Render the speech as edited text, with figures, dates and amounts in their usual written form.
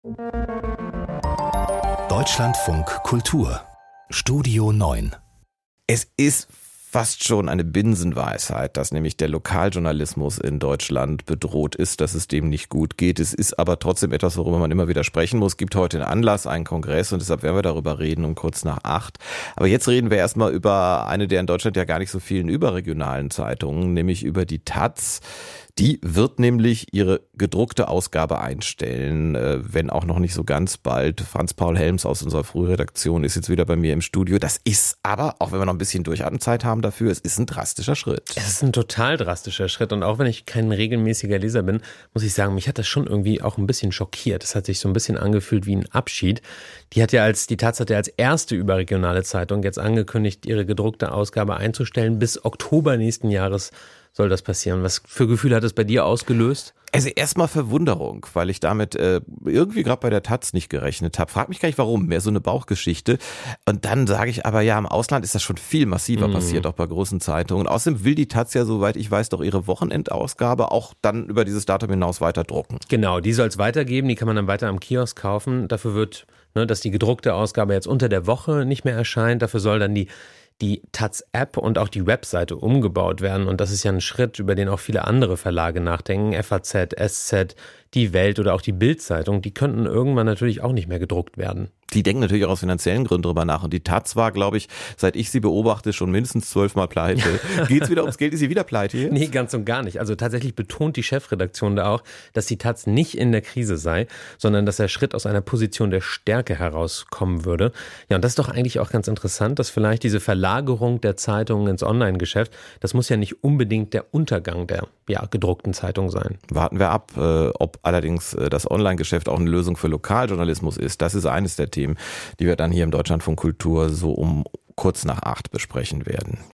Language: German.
Deutschlandfunk Kultur Studio 9. Es ist fast schon eine Binsenweisheit, dass nämlich der Lokaljournalismus in Deutschland bedroht ist, dass es dem nicht gut geht. Es ist aber trotzdem etwas, worüber man immer wieder sprechen muss. Es gibt heute einen Anlass, einen Kongress, und deshalb werden wir darüber reden um kurz nach 8. Aber jetzt reden wir erstmal über eine der in Deutschland ja gar nicht so vielen überregionalen Zeitungen, nämlich über die taz. Die wird nämlich ihre gedruckte Ausgabe einstellen, wenn auch noch nicht so ganz bald. Franz-Paul Helms aus unserer Frühredaktion ist jetzt wieder bei mir im Studio. Das ist aber, auch wenn wir noch ein bisschen Durchatmenzeit haben dafür, es ist ein drastischer Schritt. Es ist ein total drastischer Schritt, und auch wenn ich kein regelmäßiger Leser bin, muss ich sagen, mich hat das schon irgendwie auch ein bisschen schockiert. Es hat sich so ein bisschen angefühlt wie ein Abschied. Die taz hat ja als erste überregionale Zeitung jetzt angekündigt, ihre gedruckte Ausgabe einzustellen. Bis Oktober nächsten Jahres soll das passieren. Was für Gefühl hat es bei dir ausgelöst? Also erstmal Verwunderung, weil ich damit irgendwie gerade bei der taz nicht gerechnet habe. Frag mich gar nicht warum, mehr so eine Bauchgeschichte. Und dann sage ich aber, ja, im Ausland ist das schon viel massiver passiert, auch bei großen Zeitungen. Außerdem will die taz ja, soweit ich weiß, doch ihre Wochenendausgabe auch dann über dieses Datum hinaus weiter drucken. Genau, die soll es weitergeben, die kann man dann weiter am Kiosk kaufen. Dafür wird, dass die gedruckte Ausgabe jetzt unter der Woche nicht mehr erscheint. Dafür soll dann die taz-App und auch die Webseite umgebaut werden. Und das ist ja ein Schritt, über den auch viele andere Verlage nachdenken. FAZ, SZ, die Welt oder auch die Bild-Zeitung, die könnten irgendwann natürlich auch nicht mehr gedruckt werden. Die denken natürlich auch aus finanziellen Gründen drüber nach. Und die taz war, glaube ich, seit ich sie beobachte, schon mindestens 12 Mal pleite. Geht's wieder ums Geld? Ist sie wieder pleite jetzt? Nee, ganz und gar nicht. Also tatsächlich betont die Chefredaktion da auch, dass die taz nicht in der Krise sei, sondern dass der Schritt aus einer Position der Stärke herauskommen würde. Ja, und das ist doch eigentlich auch ganz interessant, dass vielleicht diese Verlagerung der Zeitungen ins Online-Geschäft, das muss ja nicht unbedingt der Untergang der gedruckten Zeitung sein. Warten wir ab, ob allerdings das Online-Geschäft auch eine Lösung für Lokaljournalismus ist. Das ist eines der Themen, die wir dann hier im Deutschlandfunk Kultur so um kurz nach 8 besprechen werden.